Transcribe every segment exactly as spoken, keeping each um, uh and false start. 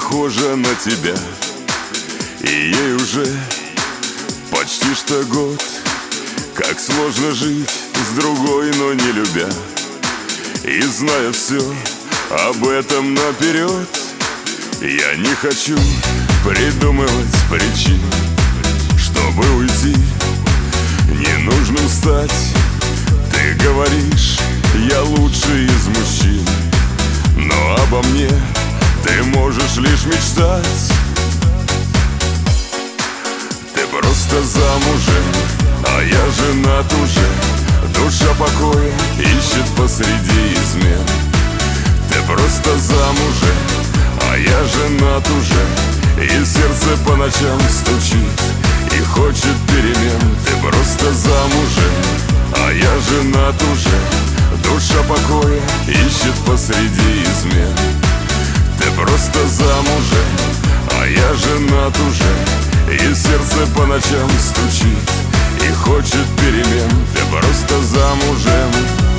похожа на тебя, и ей уже почти что год. Как сложно жить с другой, но не любя, и зная все об этом наперед. Я не хочу придумывать причин, чтобы уйти, ненужным стать. Ты говоришь, я лучший из мужчин, но обо мне ты можешь лишь мечтать. Ты просто замужем, а я женат уже. Душа покоя ищет посреди измен. Ты просто замужем, а я женат уже. И сердце по ночам стучит и хочет перемен. Ты просто замужем, а я женат уже. Душа покоя ищет посреди измен. Ты просто замужем, а я женат уже. И сердце по ночам стучит и хочет перемен. Ты просто замужем.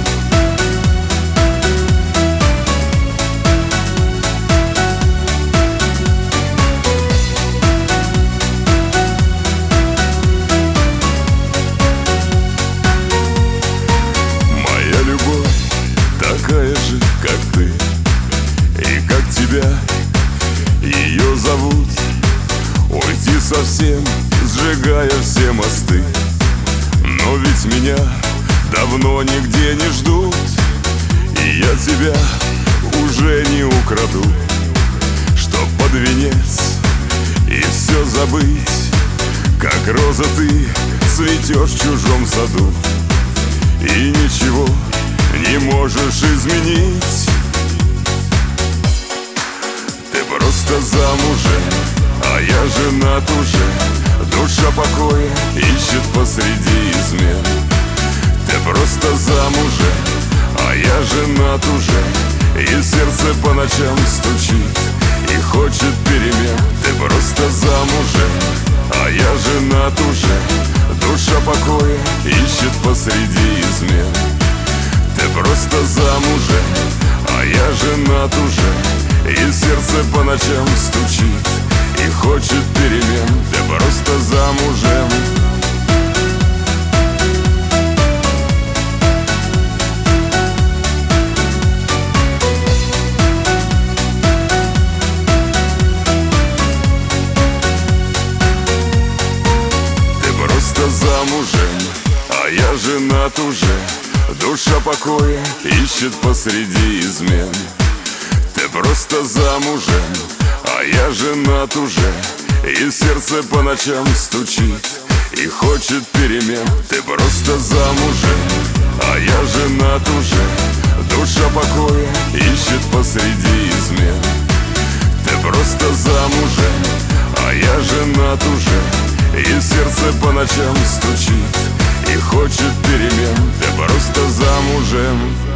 Моя любовь такая же, как ты, и как тебя. Ее зовут уйти совсем, сжигая все мосты. Но ведь меня давно нигде не ждут, и я тебя уже не украду, чтоб под венец и все забыть. Как роза ты цветешь в чужом саду, и ничего не можешь изменить. Ты просто замужем, а я женат уже. Душа покоя ищет посреди измен. Ты просто замужем, а я женат уже. И сердце по ночам стучит и хочет перемен. Ты просто замужем, а я женат уже. Душа покоя ищет посреди измен. Ты просто замужем, а я женат уже. И сердце по ночам стучит и хочет перемен. Ты просто замужем. Ты просто замужем, а я женат уже. Душа покоя ищет посреди измен. Ты просто замужем, а я женат уже. И сердце по ночам стучит и хочет перемен. Ты просто замужем, а я женат уже. Душа покоя ищет посреди измен. Ты просто замужем, а я женат уже. И сердце по ночам стучит и хочет перемен. Ты просто замужем.